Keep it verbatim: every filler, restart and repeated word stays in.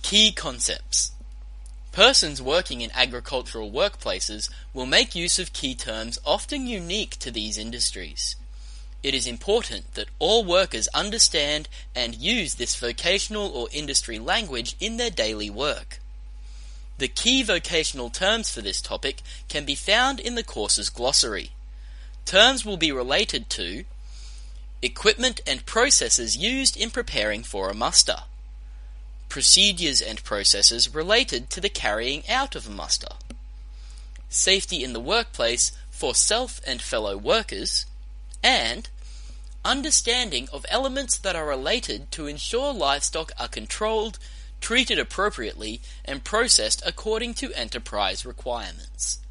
Key concepts. Persons working in agricultural workplaces will make use of key terms often unique to these industries. It is important that all workers understand and use this vocational or industry language in their daily work. The key vocational terms for this topic can be found in the course's glossary. Terms will be related to equipment and processes used in preparing for a muster, procedures and processes related to the carrying out of a muster, safety in the workplace for self and fellow workers, and understanding of elements that are related to ensure livestock are controlled, treated appropriately, and processed according to enterprise requirements.